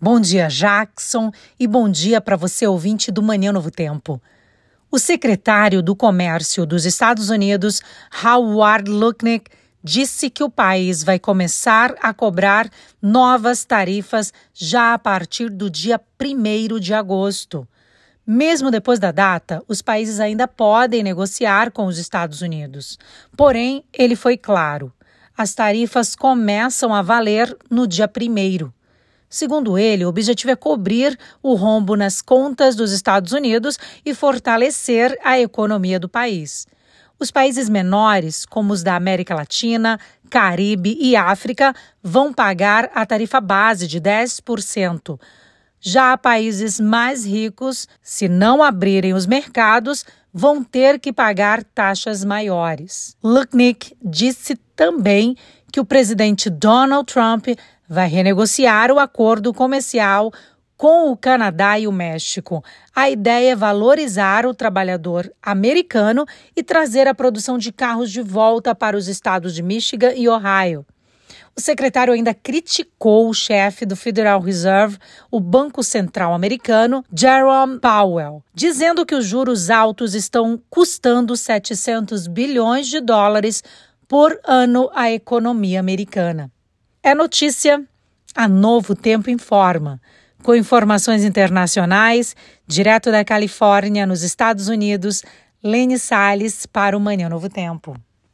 Bom dia, Jackson, e bom dia para você, ouvinte do Manhã Novo Tempo. O secretário do Comércio dos Estados Unidos, Howard Lutnick, disse que o país vai começar a cobrar novas tarifas já a partir do dia 1º de agosto. Mesmo depois da data, os países ainda podem negociar com os Estados Unidos. Porém, ele foi claro, as tarifas começam a valer no dia 1º. Segundo ele, o objetivo é cobrir o rombo nas contas dos Estados Unidos e fortalecer a economia do país. Os países menores, como os da América Latina, Caribe e África, vão pagar a tarifa base de 10%. Já países mais ricos, se não abrirem os mercados, vão ter que pagar taxas maiores. Lutnick disse também que o presidente Donald Trump vai renegociar o acordo comercial com o Canadá e o México. A ideia é valorizar o trabalhador americano e trazer a produção de carros de volta para os estados de Michigan e Ohio. O secretário ainda criticou o chefe do Federal Reserve, o Banco Central americano, Jerome Powell, dizendo que os juros altos estão custando 700 bilhões de dólares por ano à economia americana. É notícia, a Novo Tempo informa, com informações internacionais, direto da Califórnia, nos Estados Unidos, Lene Salles para o Manhã Novo Tempo.